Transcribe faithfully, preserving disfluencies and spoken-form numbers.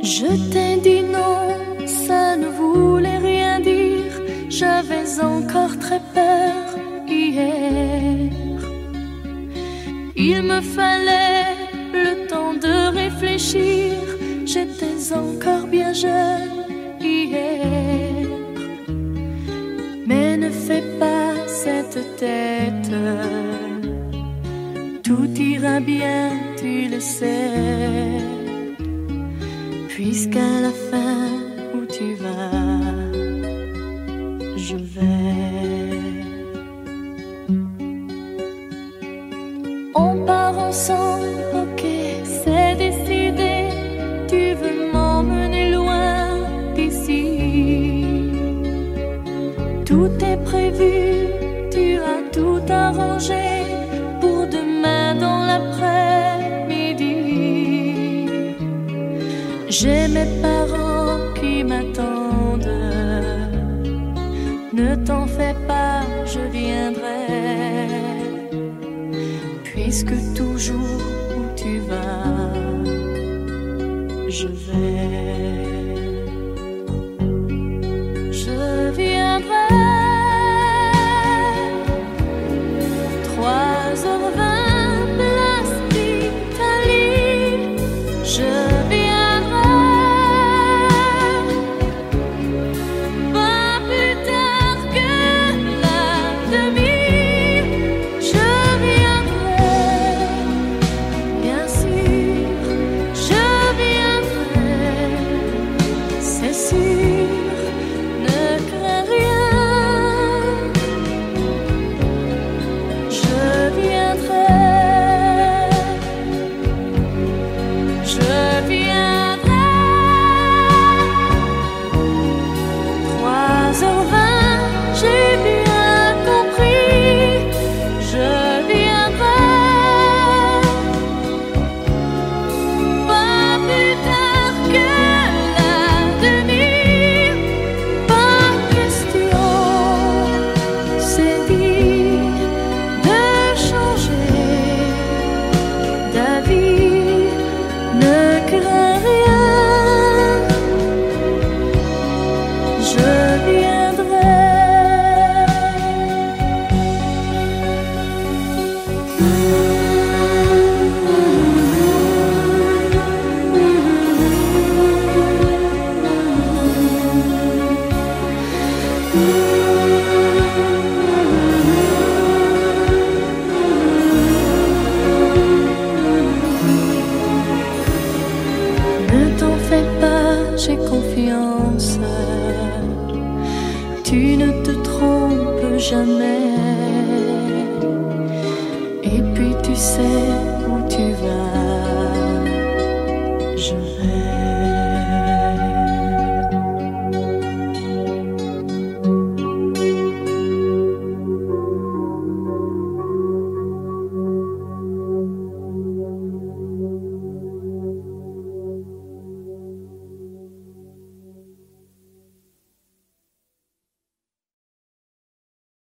Je t'ai dit non, ça ne voulait rien dire. J'avais encore très peur hier. Il me fallait le temps de réfléchir. J'étais encore bien jeune hier. Mais ne fais pas cette tête. Tout ira bien, tu le sais. Puisqu'à la fin où tu vas, je vais. On part ensemble, ok, c'est décidé. Tu veux m'emmener loin d'ici. Tout est prévu, tu as tout arrangé pour demain dans l'après-midi. J'ai mes parents qui m'attendent. Ne t'en fais pas, je viendrai. Puisque toujours où tu vas, je vais. Je viendrai. trois heures vingt, place d'Italie. Je viendrai. Pas plus tard que la demi. Je viendrai. Bien sûr, je viendrai. C'est sûr, ne crains rien. Je viendrai. Je viendrai. trois heures vingt, j'ai bien compris. Je viendrai. Pas plus tard que la demi. Pas question, c'est dit, de changer d'avis. Ne crains rien. Je viendrai. Ne t'en fais pas, j'ai confiance. Tu ne te trompes jamais. Et puis tu sais où tu vas.